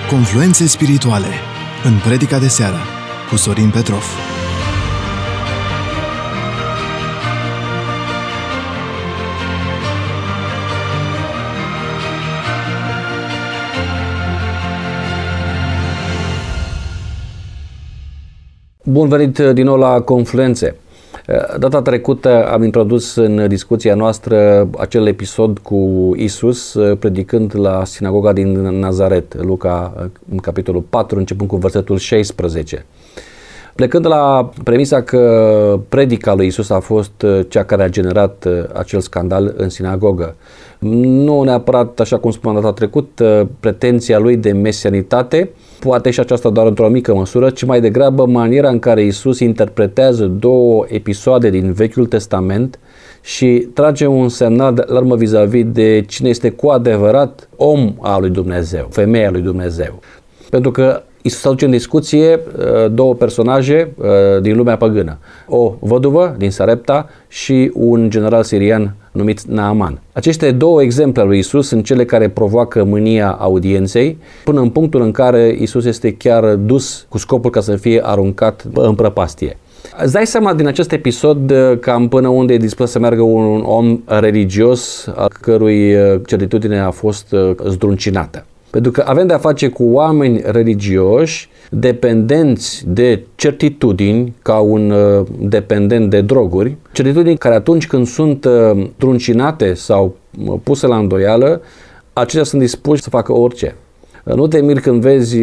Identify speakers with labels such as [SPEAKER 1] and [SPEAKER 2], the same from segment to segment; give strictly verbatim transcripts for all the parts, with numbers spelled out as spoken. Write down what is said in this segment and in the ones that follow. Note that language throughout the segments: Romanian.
[SPEAKER 1] Confluențe spirituale în predica de seară cu Sorin Petrov.
[SPEAKER 2] Bun venit din nou la Confluențe. Data trecută am introdus în discuția noastră acel episod cu Isus predicând la sinagoga din Nazaret, Luca, în capitolul patru, începând cu versetul șaisprezece. Plecând de la premisa că predica lui Isus a fost cea care a generat acel scandal în sinagogă. Nu neapărat, așa cum spuneam data trecută, pretenția lui de mesianitate, poate și aceasta doar într-o mică măsură, ci mai degrabă maniera în care Isus interpretează două episoade din Vechiul Testament și trage un semnal de alarmă vis-a-vis de cine este cu adevărat om al lui Dumnezeu, femeia lui Dumnezeu. Pentru că Iisus aduce în discuție două personaje din lumea păgână. O văduvă din Sarepta și un general sirian numit Naaman. Aceste două exemple ale lui Iisus sunt cele care provoacă mânia audienței, până în punctul în care Iisus este chiar dus cu scopul ca să fie aruncat în prăpastie. Îți dai seama din acest episod cam până unde e dispus să meargă un om religios al cărui certitudine a fost zdruncinată. Pentru că avem de-a face cu oameni religioși dependenți de certitudini, ca un uh, dependent de droguri, certitudini care atunci când sunt uh, truncinate sau uh, puse la îndoială, aceștia sunt dispuși să facă orice. Nu te miri când vezi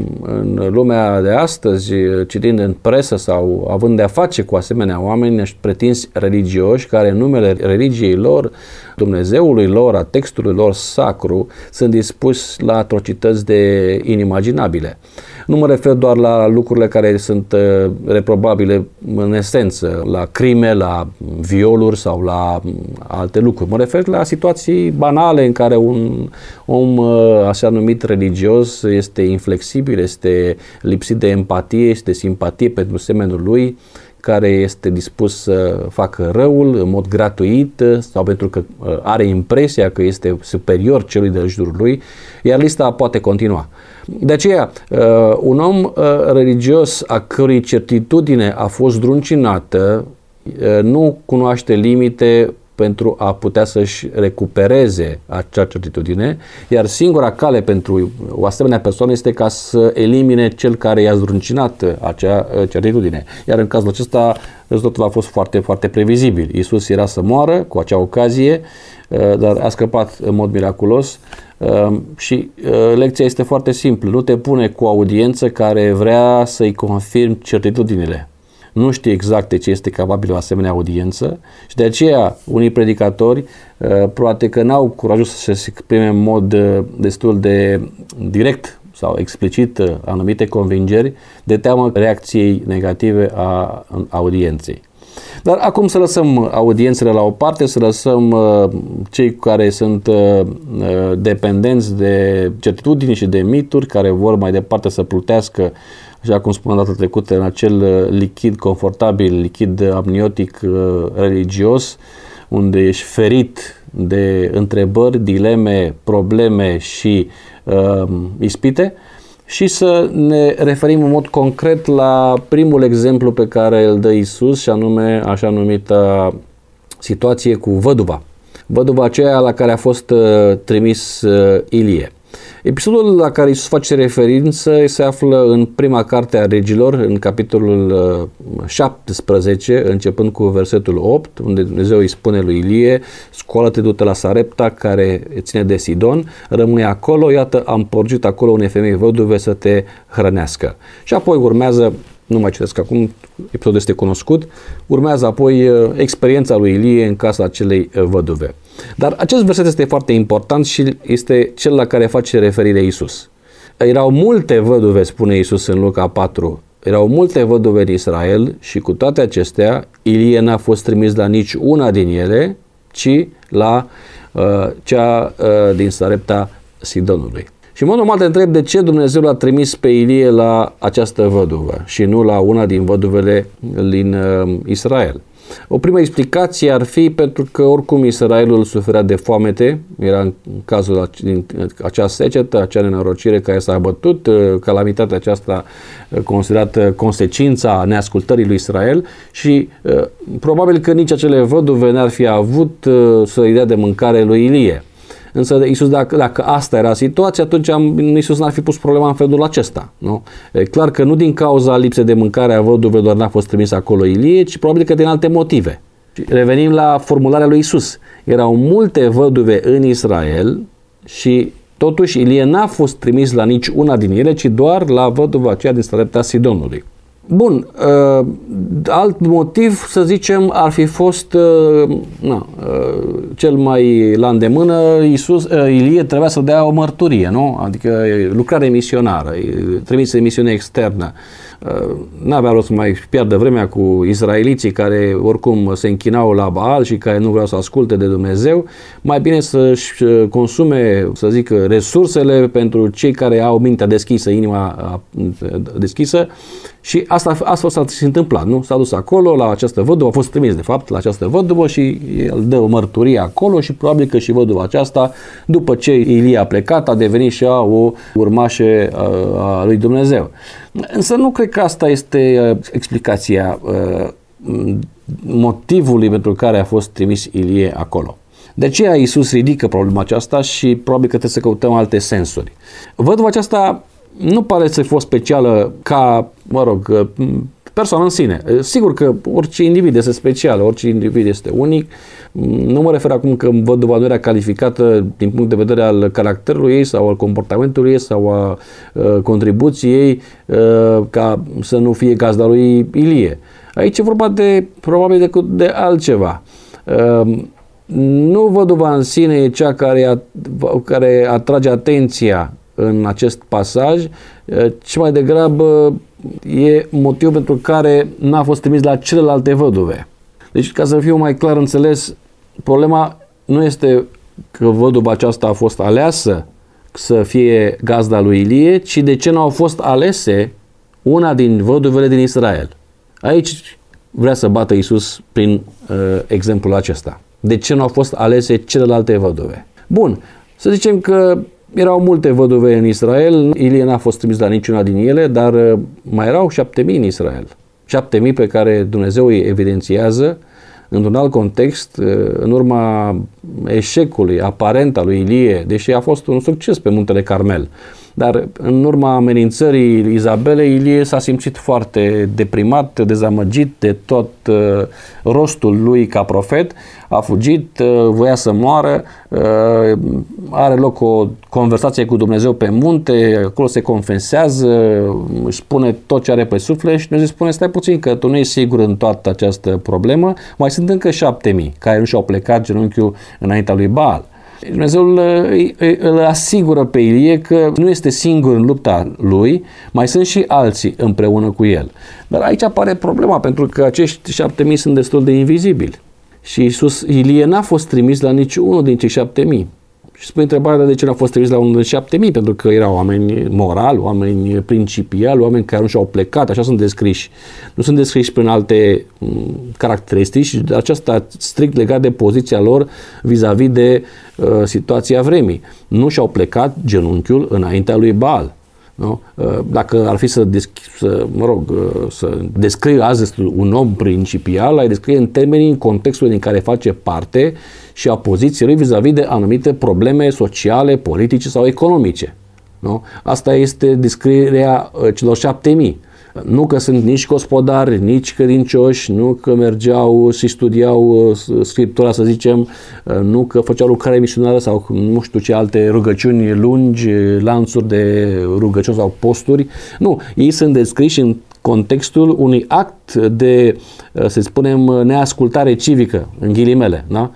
[SPEAKER 2] în lumea de astăzi, citind în presă sau având de-a face cu asemenea oameni pretinși religioși, care în numele religiei lor, Dumnezeului lor, a textului lor sacru, sunt dispuși la atrocități de inimaginabile. Nu mă refer doar la lucrurile care sunt reprobabile în esență, la crime, la violuri sau la alte lucruri. Mă refer la situații banale în care un om așa numit religios este inflexibil, este lipsit de empatie, este de simpatie pentru semenul lui, care este dispus să facă răul în mod gratuit sau pentru că are impresia că este superior celui de jurul lui, iar lista poate continua. De aceea, un om religios a cărui certitudine a fost zdruncinată nu cunoaște limite pentru a putea să-și recupereze acea certitudine, iar singura cale pentru o asemenea persoană este ca să elimine cel care i-a zdruncinat acea certitudine. Iar în cazul acesta, rezultatul a fost foarte, foarte previzibil. Iisus era să moară cu acea ocazie, dar a scăpat în mod miraculos și lecția este foarte simplă. Nu te pune cu o audiență care vrea să-i confirmi certitudinile. Nu știe exact de ce este capabil o asemenea audiență și de aceea unii predicatori poate că n-au curajul să se exprime în mod destul de direct sau explicit anumite convingeri de teamă reacției negative a audienței. Dar acum să lăsăm audiențele la o parte, să lăsăm cei care sunt dependenți de certitudini și de mituri, care vor mai departe să plutească, așa cum spuneam data trecută, în acel lichid confortabil, lichid amniotic religios, unde ești ferit de întrebări, dileme, probleme și uh, ispite, și să ne referim în mod concret la primul exemplu pe care îl dă Isus, și anume așa numită situație cu văduva. Văduva aceea la care a fost uh, trimis uh, Ilie. Episodul la care Iisus face referință se află în prima carte a Regilor, în capitolul șaptesprezece, începând cu versetul opt, unde Dumnezeu îi spune lui Ilie: scoală-te, du-te la Sarepta, care ține de Sidon, rămâne acolo, iată, am porcit acolo unei femei văduve să te hrănească. Și apoi urmează, nu mai citesc acum, episodul este cunoscut, urmează apoi experiența lui Ilie în casa acelei văduve. Dar acest verset este foarte important și este cel la care face referire Iisus. Erau multe văduve, spune Iisus în Luca patru, erau multe văduve în Israel și cu toate acestea Ilie n-a fost trimis la nici una din ele, ci la uh, cea uh, din Sarepta Sidonului. Și în mod normal te întreb de ce Dumnezeu l-a trimis pe Ilie la această văduvă și nu la una din văduvele din uh, Israel. O primă explicație ar fi pentru că oricum Israelul suferea de foamete, era în cazul din acea secetă, acea nenorocire care s-a abătut, calamitatea aceasta considerată consecința neascultării lui Israel și probabil că nici acele văduve n-ar fi avut să-i dea de mâncare lui Ilie. Însă Iisus, dacă, dacă asta era situația, atunci Iisus n-ar fi pus problema în felul acesta. Nu? E clar că nu din cauza lipsei de mâncare a văduvelor n-a fost trimis acolo Ilie, ci probabil că din alte motive. Revenim la formularea lui Iisus. Erau multe văduve în Israel și totuși Ilie n-a fost trimis la nici una din ele, ci doar la văduva aceea din Sarepta Sidonului. Bun, uh, alt motiv, să zicem, ar fi fost uh, na, uh, cel mai la îndemână, Iisus, uh, Ilie trebuia să dea o mărturie, nu? Adică lucrare misionară, trimise misiune externă. Uh, n-avea rost să mai piardă vremea cu izraeliții care oricum se închinau la Baal și care nu vreau să asculte de Dumnezeu. Mai bine să-și consume, să zic, resursele pentru cei care au mintea deschisă, inima deschisă. Și asta, asta s-a întâmplat, nu? S-a dus acolo la această văduvă, a fost trimis de fapt la această văduvă și el dă o mărturie acolo și probabil că și văduva aceasta, după ce Ilie a plecat, a devenit și ea o urmașă a, a lui Dumnezeu. Însă nu cred că asta este explicația motivului pentru care a fost trimis Ilie acolo. De aceea Iisus ridică problema aceasta și probabil că trebuie să căutăm alte sensuri. Văduva aceasta nu pare să fie specială ca, mă rog, persoană în sine. Sigur că orice individ este special, orice individ este unic. Nu mă refer acum că văduva nu era calificată din punct de vedere al caracterului ei sau al comportamentului ei sau a uh, contribuției ei uh, ca să nu fie gazda lui Ilie. Aici e vorba de, probabil, de, de altceva. Uh, nu văduva în sine e cea care, a, care atrage atenția în acest pasaj, ci mai degrabă e motivul pentru care n-a fost trimis la celelalte văduve. Deci, ca să fiu mai clar înțeles, problema nu este că văduva aceasta a fost aleasă să fie gazda lui Ilie, ci de ce nu au fost alese una din văduvele din Israel. Aici vrea să bată Iisus prin uh, exemplul acesta. De ce nu au fost alese celelalte văduve? Bun, să zicem că erau multe văduve în Israel, Ilie n-a fost trimis la niciuna din ele, dar mai erau șapte mii în Israel. Șapte mii pe care Dumnezeu îi evidențiază într-un alt context, în urma eșecului aparent al lui Ilie, deși a fost un succes pe muntele Carmel. Dar în urma amenințării Izabelei, Ilie s-a simțit foarte deprimat, dezamăgit de tot uh, rostul lui ca profet, a fugit, uh, voia să moară, uh, are loc o conversație cu Dumnezeu pe munte, acolo se confesează, își spune tot ce are pe suflet și Dumnezeu spune, stai puțin că tu nu ești sigur în toată această problemă, mai sunt încă șapte mii care nu și-au plecat genunchiul înaintea lui Baal. Dumnezeu îl, îl asigură pe Ilie că nu este singur în lupta lui, mai sunt și alții împreună cu el. Dar aici apare problema, pentru că acești șapte mii sunt destul de invizibili. Și Iisus, Ilie n-a fost trimis la niciunul din cei șapte mii. Și spune întrebarea de ce n-a fost trimis la unul din șapte mii, pentru că erau oameni morali, oameni principiali, oameni care nu și-au plecat, așa sunt descriși. Nu sunt descriși prin alte m, caracteristici, dar aceasta strict legat de poziția lor vis-a-vis de uh, situația vremii. Nu și-au plecat genunchiul înaintea lui Baal. Nu? Dacă ar fi să, desc- să, mă rog, să descrie azi un om principial, ai descrie în termenii, în contextul din care face parte și a poziției lui vis-a-vis de anumite probleme sociale, politice sau economice. Nu? Asta este descrierea celor șapte mii. Nu că sunt nici gospodari, nici credincioși, nu că mergeau și studiau Scriptura, să zicem, nu că făceau lucrare misionară sau nu știu ce alte rugăciuni lungi, lanțuri de rugăciuni sau posturi. Nu, ei sunt descriși în contextul unui act de, să spunem, neascultare civică, în ghilimele. Da?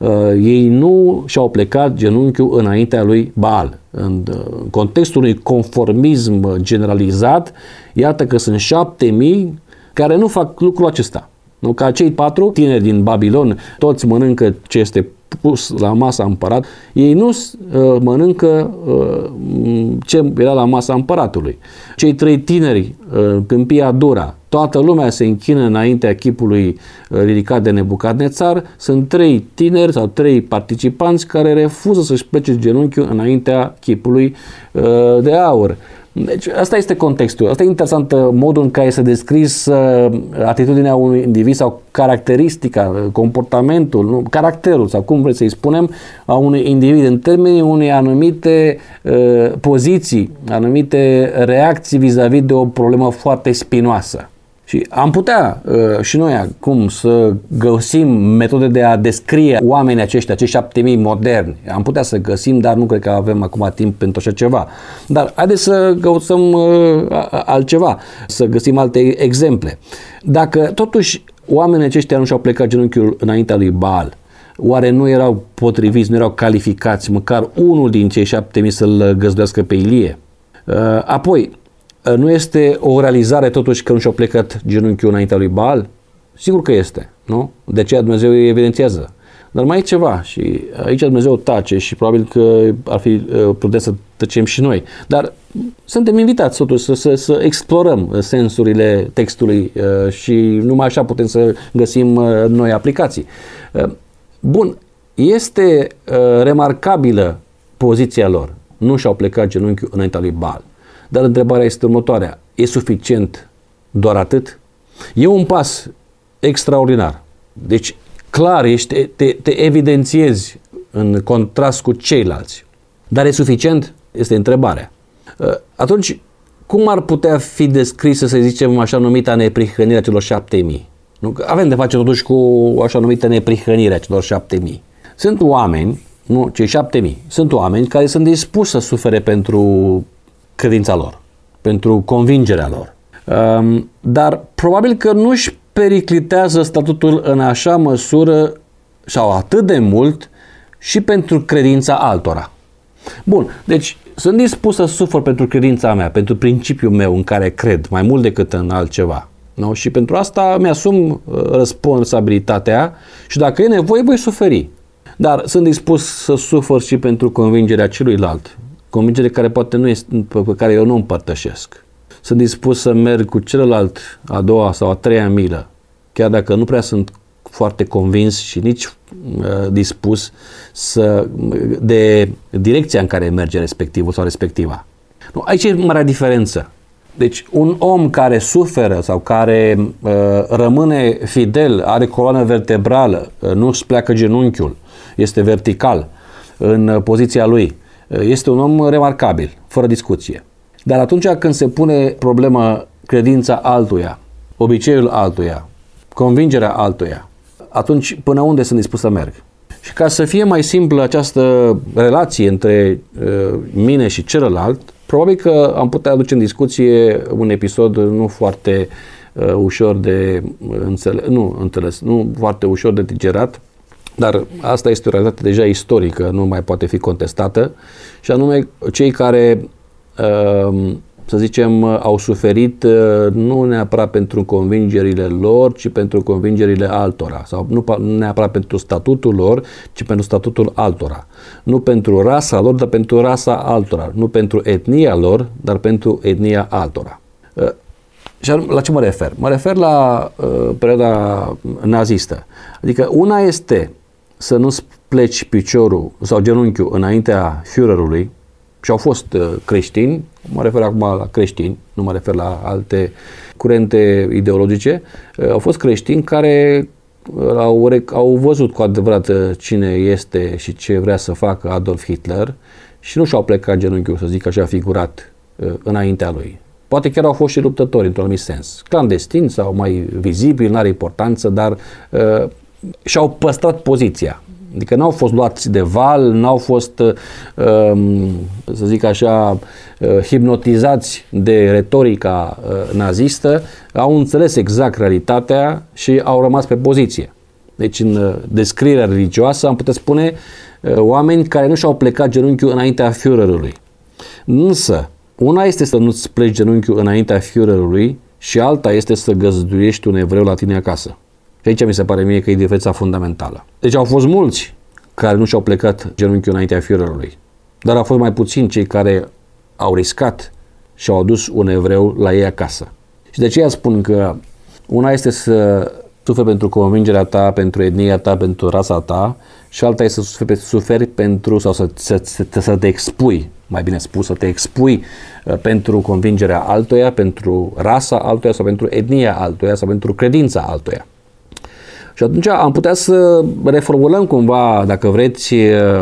[SPEAKER 2] Ei nu și-au plecat genunchiul înaintea lui Baal. În contextul unui conformism generalizat, iată că sunt șapte mii care nu fac lucrul acesta. Nu? Ca cei patru tineri din Babilon, toți mănâncă ce este pus la masa împărat, ei nu uh, mănâncă uh, ce era la masa împăratului. Cei trei tineri, uh, câmpia Dura, toată lumea se închină înaintea chipului uh, ridicat de Nebucadnețar, sunt trei tineri sau trei participanți care refuză să-și plece genunchiul înaintea chipului uh, de aur. Deci asta este contextul. Asta e interesant, modul în care este descris uh, atitudinea unui individ sau caracteristica, comportamentul, nu? Caracterul sau cum vreți să-i spunem, a unui individ în termenii unei anumite uh, poziții, anumite reacții vis-a-vis de o problemă foarte spinoasă. Și am putea uh, și noi acum să găsim metode de a descrie oamenii aceștia, acești șapte mii moderni. Am putea să găsim, dar nu cred că avem acum timp pentru așa ceva. Dar haideți să găsăm uh, altceva, să găsim alte exemple. Dacă totuși oamenii aceștia nu și-au plecat genunchiul înaintea lui Baal, oare nu erau potriviți, nu erau calificați măcar unul din cei șapte mii să-l găzduiască pe Ilie? Uh, apoi, nu este o realizare totuși că nu și-au plecat genunchiul înaintea lui Baal? Sigur că este, nu? De aceea Dumnezeu îi evidențiază. Dar mai e ceva și aici Dumnezeu tace și probabil că ar fi prudent să tăcem și noi. Dar suntem invitați totuși să, să, să explorăm sensurile textului și numai așa putem să găsim noi aplicații. Bun, este remarcabilă poziția lor. Nu și-au plecat genunchiul înaintea lui Baal. Dar întrebarea este următoarea. E suficient doar atât? E un pas extraordinar. Deci, clar, ești, te, te evidențiezi în contrast cu ceilalți. Dar e suficient? Este întrebarea. Atunci, cum ar putea fi descrisă, să zicem, așa numita neprihănire a celor șapte mii? Nu? Avem de face totuși cu așa numită neprihănire a celor șapte mii. Sunt oameni, nu, cei șapte mii, sunt oameni care sunt dispuși să sufere pentru credința lor, pentru convingerea lor. Um, dar probabil că nu își periclitează statutul în așa măsură sau atât de mult și pentru credința altora. Bun, deci sunt dispus să sufăr pentru credința mea, pentru principiul meu în care cred, mai mult decât în altceva. Nu? Și pentru asta mi-asum responsabilitatea și dacă e nevoie, voi suferi. Dar sunt dispus să sufăr și pentru convingerea celuilalt, convingere care poate nu este, pe care eu nu împărtășesc. Sunt dispus să merg cu celălalt a doua sau a treia milă, chiar dacă nu prea sunt foarte convins și nici uh, dispus să, de direcția în care merge respectivul sau respectiva. Nu, aici e marea diferență. Deci un om care suferă sau care uh, rămâne fidel, are coloană vertebrală, uh, nu își pleacă genunchiul, este vertical în uh, poziția lui, uh, este un om remarcabil, fără discuție. Dar atunci când se pune problema credința altuia, obiceiul altuia, convingerea altuia, atunci până unde sunt dispus să merg? Și ca să fie mai simplă această relație între uh, mine și celălalt, probabil că am putea aduce în discuție un episod nu foarte uh, ușor de înțeles, nu înțeles, nu foarte ușor de digerat, dar asta este o realitate deja istorică, nu mai poate fi contestată, și anume cei care uh, să zicem, au suferit nu neapărat pentru convingerile lor, ci pentru convingerile altora. Sau nu neapărat pentru statutul lor, ci pentru statutul altora. Nu pentru rasa lor, dar pentru rasa altora. Nu pentru etnia lor, dar pentru etnia altora. Și la ce mă refer? Mă refer la uh, perioada nazistă. Adică una este să nu-ți pleci piciorul sau genunchiul înaintea Führerului, și au fost uh, creștini, mă refer acum la creștini, nu mă refer la alte curente ideologice, uh, au fost creștini care uh, au, au văzut cu adevărat cine este și ce vrea să facă Adolf Hitler și nu și-au plecat genunchiul, să zic așa, figurat uh, înaintea lui. Poate chiar au fost și luptători, într-un anumit sens. Clandestini sau mai vizibili, n-are importanță, dar uh, și-au păstrat poziția. Adică n-au fost luați de val, n-au fost, uh, să zic așa, uh, hipnotizați de retorica uh, nazistă, au înțeles exact realitatea și au rămas pe poziție. Deci în uh, descrierea religioasă am putea spune uh, oameni care nu și-au plecat genunchiul înaintea Führerului. Însă, una este să nu-ți pleci genunchiul înaintea Führerului și alta este să găzduiești un evreu la tine acasă. Și aici mi se pare mie că e diferența fundamentală. Deci au fost mulți care nu și-au plecat genunchiul înaintea Führerului, dar au fost mai puțini cei care au riscat și au adus un evreu la ei acasă. Și de aceea spun că una este să suferi pentru convingerea ta, pentru etnia ta, pentru rasa ta, și alta este să suferi, suferi pentru, sau să, să, să, să te expui, mai bine spus, să te expui pentru convingerea altuia, pentru rasa altuia sau pentru etnia altuia sau pentru credința altuia. Și atunci am putea să reformulăm cumva, dacă vreți,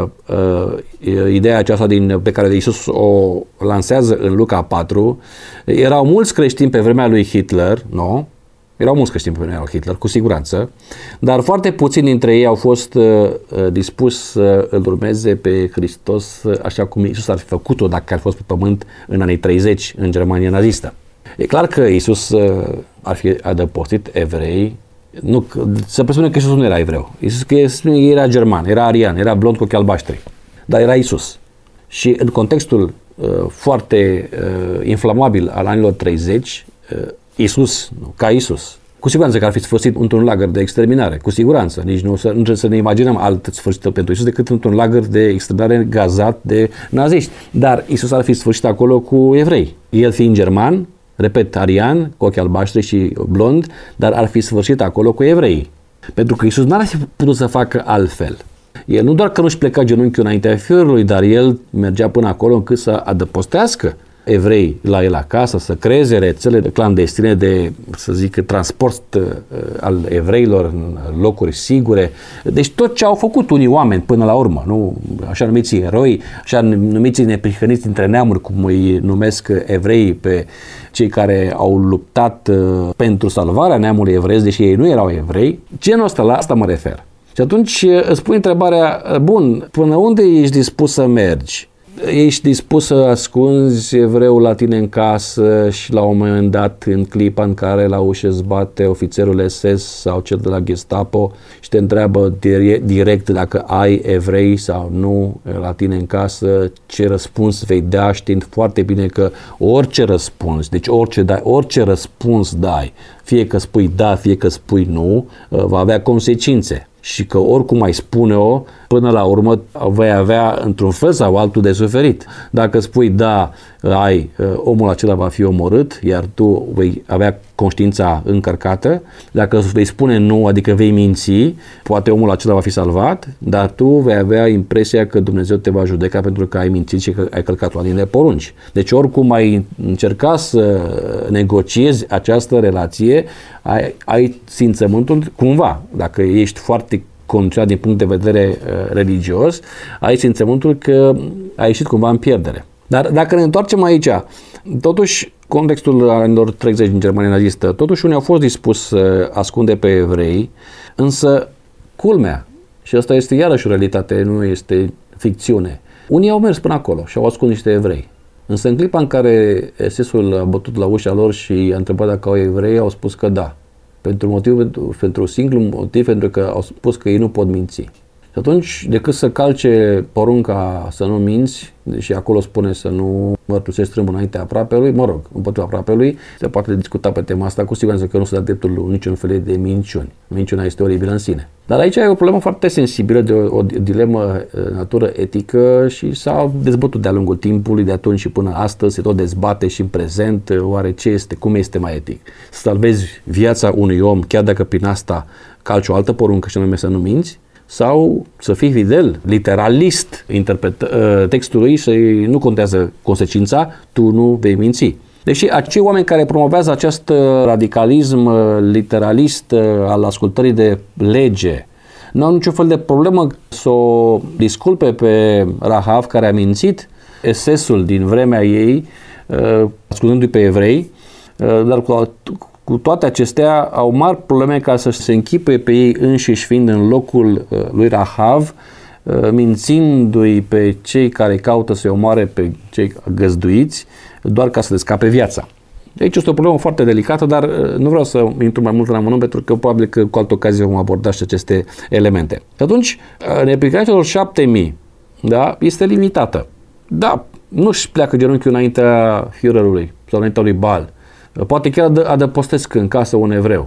[SPEAKER 2] ideea aceasta din, pe care Iisus o lansează în Luca patru. Erau mulți creștini pe vremea lui Hitler, nu? Erau mulți creștini pe vremea lui Hitler, cu siguranță, dar foarte puțini dintre ei au fost uh, dispuși să îl urmeze pe Hristos așa cum Iisus ar fi făcut-o dacă ar fi fost pe pământ în anii treizeci în Germania nazistă. E clar că Iisus uh, ar fi adăpostit evrei. Nu, se presupune că Iisus nu era evreu. Iisus că era german, era arian, era blond cu ochi albaștri, dar era Iisus. Și în contextul uh, foarte uh, inflamabil al anilor treizeci, uh, Iisus, ca Iisus, cu siguranță că ar fi sfârșit într-un lagăr de exterminare, cu siguranță. Nici nu, să, nu trebuie să ne imaginăm alt sfârșit pentru Iisus decât într-un lagăr de exterminare gazat de naziști. Dar Iisus ar fi sfârșit acolo cu evrei. El fiind german, repet, arian, cu ochi albaștri și blond, dar ar fi sfârșit acolo cu evreii. Pentru că Iisus n-ar fi putut să facă altfel. El nu doar că nu-și pleca genunchiul înaintea Führerului, dar el mergea până acolo încât să adăpostească evrei la el acasă, să creeze rețele de clandestine de, să zic, transport uh, al evreilor în locuri sigure. Deci tot ce au făcut unii oameni până la urmă, nu? Așa numiții eroi, așa numiții neprihăniți dintre neamuri, cum îi numesc evreii pe cei care au luptat uh, pentru salvarea neamului evreiesc, deși ei nu erau evrei. Genul ăsta, la asta mă refer. Și atunci îți pui întrebarea, bun, până unde ești dispus să mergi? Ești dispus să ascunzi evreul la tine în casă și la un moment dat, în clipa în care la ușă îți bate ofițerul S S sau cel de la Gestapo și te întreabă direct dacă ai evrei sau nu la tine în casă, ce răspuns vei da, știind foarte bine că orice răspuns, deci orice, dai, orice răspuns dai, fie că spui da, fie că spui nu, va avea consecințe. Și că oricum ai spune-o, până la urmă vei avea într-un fel sau altul de suferit. Dacă spui da, ai, omul acela va fi omorât, iar tu vei avea conștiința încărcată. Dacă vei spune nu, adică vei minți, poate omul acela va fi salvat, dar tu vei avea impresia că Dumnezeu te va judeca pentru că ai mințit și că ai călcat una dintre porunci. Deci oricum ai încerca să negociezi această relație, ai, ai simțământul cumva, dacă ești foarte condiționat din punct de vedere uh, religios, ai simțământul că ai ieșit cumva în pierdere. Dar dacă ne întoarcem aici, totuși, contextul anilor treizeci din Germania nazistă, totuși unii au fost dispuși să ascunde pe evrei, însă, culmea, și asta este iarăși o realitate, nu este ficțiune, unii au mers până acolo și au ascuns niște evrei. Însă în clipa în care S S-ul a bătut la ușa lor și a întrebat dacă au evrei, au spus că da. Pentru motiv, pentru, pentru simplu motiv, pentru că au spus că ei nu pot minți. Și atunci, decât să calce porunca să nu minți, deși acolo spune să nu mărturisești strâmb înaintea aproapelui, mă rog, împotriva aproapelui, se poate discuta pe tema asta, cu siguranță că nu se dă dreptul niciun fel de minciuni. Minciuna este oribilă în sine. Dar aici e o problemă foarte sensibilă, de o, o dilemă natură etică și s-a dezbătut de-a lungul timpului, de atunci și până astăzi, se tot dezbate și în prezent, oare ce este, cum este mai etic. Să salvezi viața unui om, chiar dacă prin asta calci o altă poruncă și anume să nu minți, sau să fii fidel, literalist interpret, textului și nu contează consecința, tu nu vei minți. Deși acei oameni care promovează acest radicalism literalist al ascultării de lege nu au niciun fel de problemă să o disculpe pe Rahav, care a mințit S S-ul din vremea ei, ascultându-i pe evrei, dar cu Cu toate acestea, au mari probleme ca să se închipe pe ei înșiși, fiind în locul uh, lui Rahav, uh, mințindu-i pe cei care caută să-i omoare pe cei găzduiți, doar ca să le scape viața. Aici este o problemă foarte delicată, dar uh, nu vreau să intru mai mult în amănunt, pentru că probabil că cu altă ocazie vom aborda și aceste elemente. Și atunci, uh, neplicarea celor șapte mii, da, este limitată. Da, nu-și pleacă genunchiul înaintea Führerului sau înaintea lui Baal. Poate chiar adăpostesc în casă un evreu.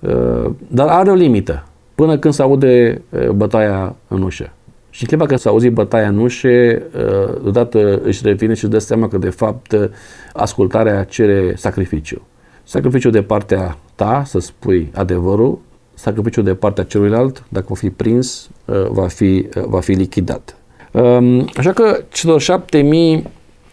[SPEAKER 2] dar are o limită, până când se aude bătaia în ușă. Și în clipa când s-a auzit bătaia în ușă, deodată își revine și își dă seama că, de fapt, ascultarea cere sacrificiu. Sacrificiu de partea ta, să spui adevărul, sacrificiu de partea celuilalt, dacă va fi prins, va fi, va fi lichidat. Așa că celor șapte mii,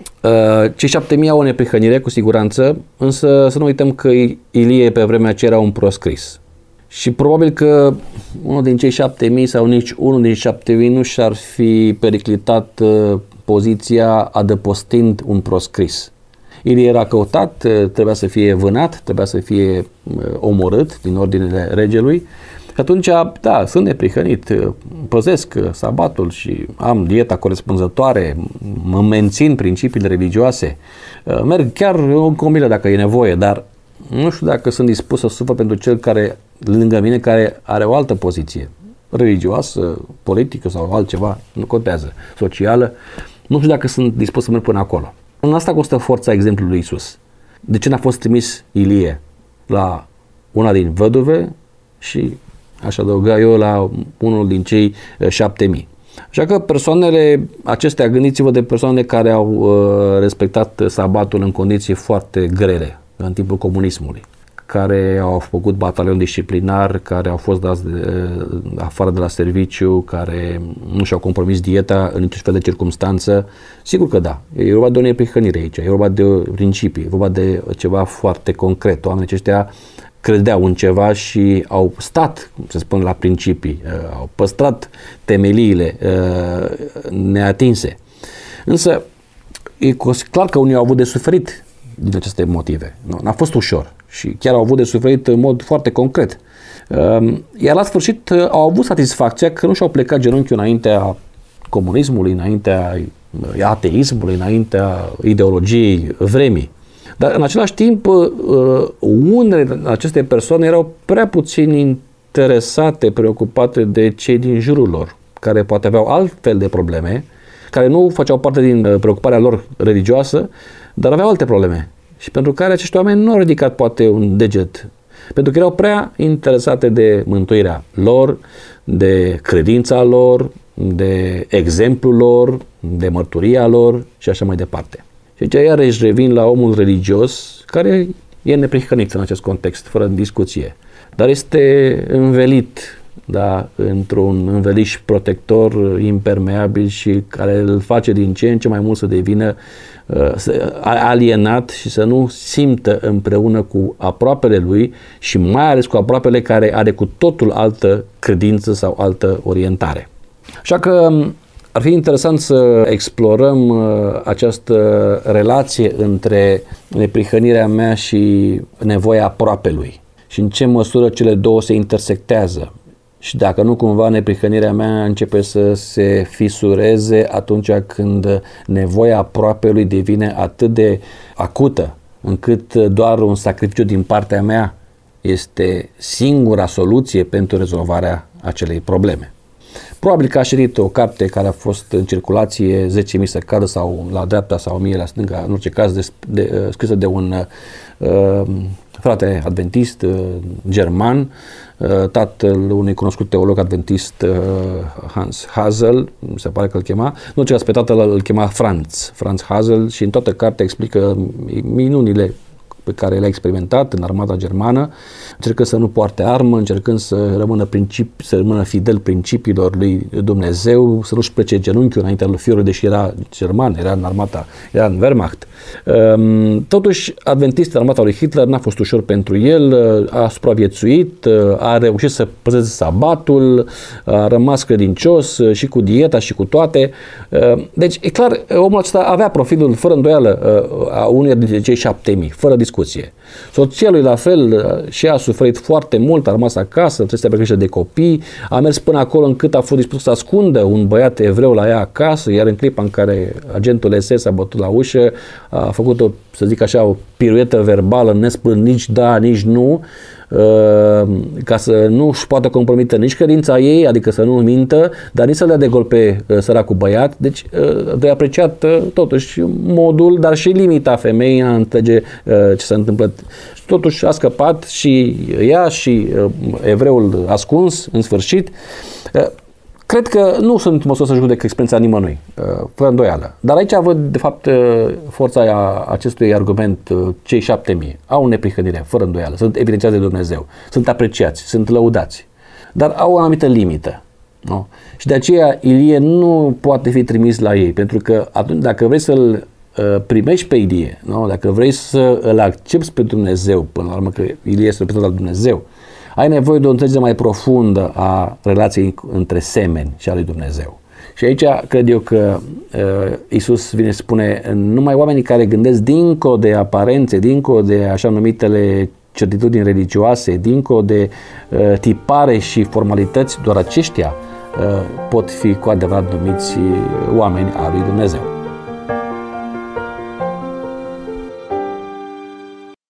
[SPEAKER 2] cei șapte mii au o neprihănire, cu siguranță, însă să nu uităm că Ilie pe vremea aceea era un proscris. Și probabil că unul din cei șapte mii sau nici unul din șapte mii nu și-ar fi periclitat poziția adăpostind un proscris. Ilie era căutat, trebuia să fie vânat, trebuia să fie omorât din ordinele regelui. Și atunci, da, sunt neprihănit, păzesc sabatul și am dieta corespunzătoare, mă mențin principiile religioase, merg chiar în comilă dacă e nevoie, dar nu știu dacă sunt dispus să sufăr pentru cel care, lângă mine, care are o altă poziție, religioasă, politică sau altceva, nu contează, socială. Nu știu dacă sunt dispus să merg până acolo. În asta constă forța exemplului lui Iisus. De ce n-a fost trimis Ilie la una din văduve și, aș adăuga eu, la unul din cei șapte mii. Așa că persoanele acestea, gândiți-vă de persoane care au uh, respectat sabatul în condiții foarte grele în timpul comunismului, care au făcut batalion disciplinar, care au fost dați de, afară de la serviciu, care nu și-au compromis dieta în niciun fel de circunstanță. Sigur că da, e vorba de o neprihănire aici, e vorba de principii, e vorba de ceva foarte concret. Oamenii aceștia credeau în ceva și au stat, cum se spune, la principii, au păstrat temeliile neatinse. Însă, e clar că unii au avut de suferit din aceste motive. Nu, n-a fost ușor și chiar au avut de suferit în mod foarte concret. Iar la sfârșit au avut satisfacția că nu și-au plecat genunchiul înaintea comunismului, înaintea ateismului, înaintea ideologiei vremii. Dar în același timp, unele din aceste persoane erau prea puțin interesate, preocupate de cei din jurul lor, care poate aveau altfel de probleme, care nu făceau parte din preocuparea lor religioasă, dar aveau alte probleme și pentru care acești oameni nu au ridicat poate un deget, pentru că erau prea interesate de mântuirea lor, de credința lor, de exemplul lor, de mărturia lor și așa mai departe. Și aici iarăși revin la omul religios, care e neprihănit în acest context, fără discuție, dar este învelit, da, într-un înveliș protector impermeabil și care îl face din ce în ce mai mult să devină uh, alienat și să nu simtă împreună cu aproapele lui și mai ales cu aproapele care are cu totul altă credință sau altă orientare. Așa că ar fi interesant să explorăm uh, această relație între neprihănirea mea și nevoia aproapelui și în ce măsură cele două se intersectează. Și dacă nu cumva neprihănirea mea începe să se fisureze atunci când nevoia aproapelui devine atât de acută, încât doar un sacrificiu din partea mea este singura soluție pentru rezolvarea acelei probleme. Probabil că a citit o carte care a fost în circulație, zece mii să cadă sau la dreapta sau o mie la stânga, în orice caz de, de, scrisă de un uh, frate adventist uh, german, uh, tatăl unui cunoscut teolog adventist, uh, Hans Hazel, mi se pare că îl chema, în orice caz pe tatăl îl chema Franz, Franz Hazel, și în toată cartea explică minunile pe care le-a experimentat în armata germană, încercând să nu poarte armă, încercând să rămână, principi, să rămână fidel principiilor lui Dumnezeu, să nu-și plece genunchiul înaintea lui fiorului, deși era german, era în armata, era în Wehrmacht. Totuși, adventist în armata lui Hitler n-a fost ușor pentru el, a supraviețuit, a reușit să păzeze sabatul, a rămas credincios și cu dieta și cu toate. Deci, e clar, omul acesta avea profilul, fără îndoială, a unuia dintre cei șapte mii, fără discuție. Soția lui la fel și a suferit foarte mult, a rămas acasă, trebuie să aibă grijă de copii, a mers până acolo încât a fost dispus să ascundă un băiat evreu la ea acasă, iar în clipa în care agentul S S a bătut la ușă, a făcut o, să zic așa, o piruetă verbală, nespunând nici da, nici nu, ca să nu își poată compromite nici credința ei, adică să nu mintă, dar nici să le dea de gol pe săracul băiat. Deci de apreciat totuși modul, dar și limita femeii a înțelege ce se întâmplă Totuși a scăpat și ea și evreul ascuns, în sfârșit. Cred că nu sunt în măsură să judec experiența nimănui, fără îndoială. Dar aici văd, de fapt, forța acestui argument, cei șapte mii. Au neprihănire, fără îndoială. Sunt evidențiați de Dumnezeu. Sunt apreciați, sunt lăudați. Dar au o anumită limită. Nu? Și de aceea Ilie nu poate fi trimis la ei. Pentru că atunci, dacă vrei să-l primești pe Ilie, nu? Dacă vrei să îl accepti pe Dumnezeu, până la urmă că Ilie este reprezentat al Dumnezeu, ai nevoie de o înțelegere mai profundă a relației între semeni și a lui Dumnezeu. Și aici cred eu că uh, Iisus vine să spune, numai oamenii care gândesc dincolo de aparențe, dincolo de așa numitele certitudini religioase, dincolo de uh, tipare și formalități, doar aceștia uh, pot fi cu adevărat numiți oameni al lui Dumnezeu.